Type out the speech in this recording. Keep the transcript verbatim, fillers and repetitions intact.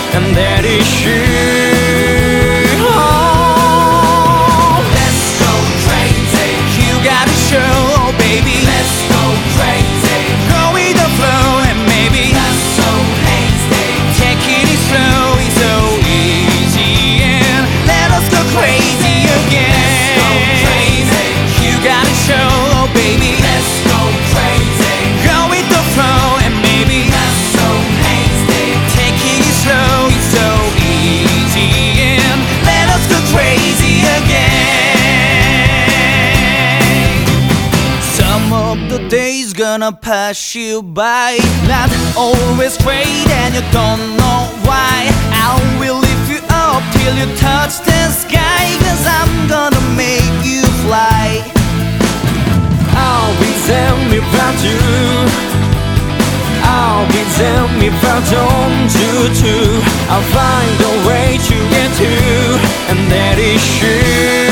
and that is you. Oh, let's go crazy. You gotta show, baby. Let's go crazy. Go with the flow and maybe not so hasty. Taking it slow is so easy and let us go crazy again. Let's go crazy. You gotta show, baby. Let's go crazy. Go with the flow and maybe not so hasty. Taking it slow is so easy and let us go crazy again. Some of the days gonna pass you by, not always great and you don't know why. I will lift you up till you touch the sky, 'cause I'm gonna make you fly. I'll be there without you. I'll be there without you too. I'll find a way to get to, and that is you.